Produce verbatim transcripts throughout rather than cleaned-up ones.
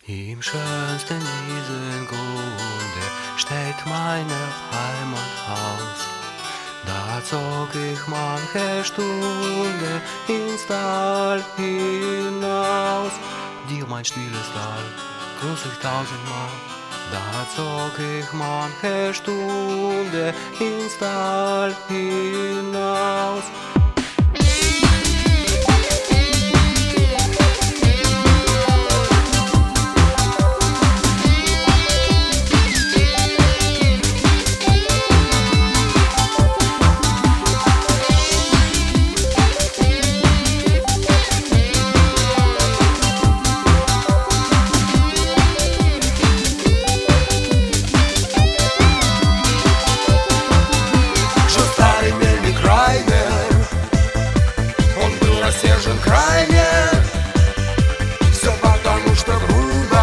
Im schönsten diesen Grunde steht meine Heimathaus. Da zog ich manche Stunde ins Tal hinaus. Dir mein stilles Tal grüß ich tausendmal. Da zog ich manche Stunde ins Tal hinaus. Рассержен крайне, все потому что грубо.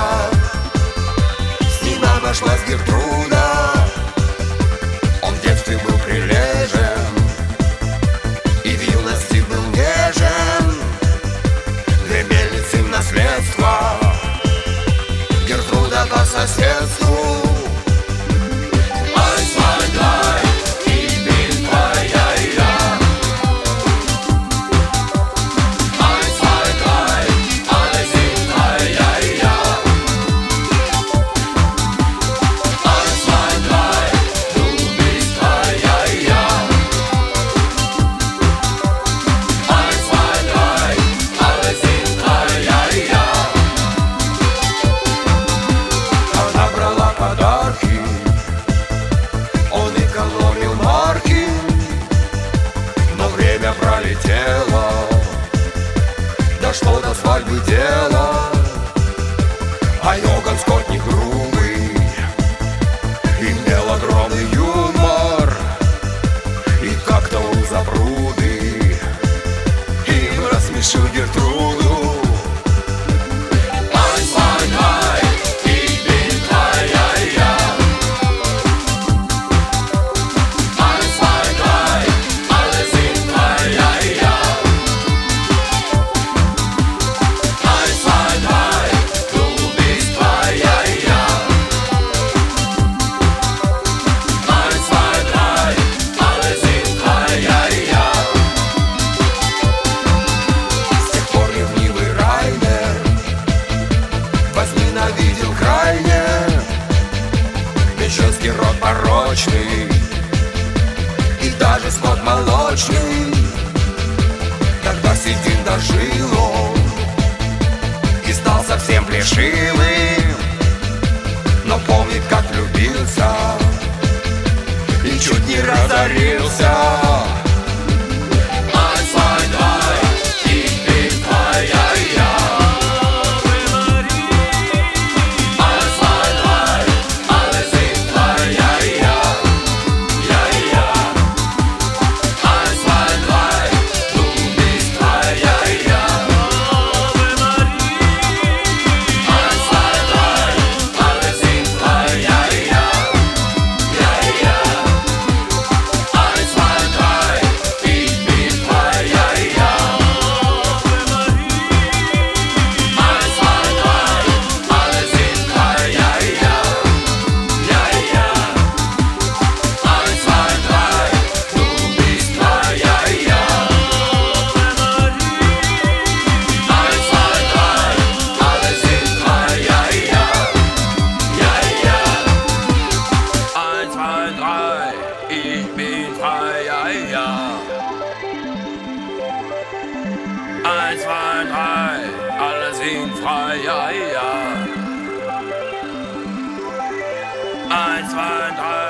С ним обошлась Гертруда. Он в детстве был прилежен и в юности был нежен. Две мельницы в наследство, Гертруда по соседству. Пролетело, дошло до свадьбы дело. А Йоган скотник грубый имел огромный юмор. И как-то у запруды им рассмешил Гертруду. Возненавидел крайне мещанский род порочный и даже скот молочный. Когда седин дожил он и стал совсем плешивым, но помнит, как влюбился и чуть не разорился. Eins, zwei, drei, alle sind frei, ja, ja. Eins, zwei, drei.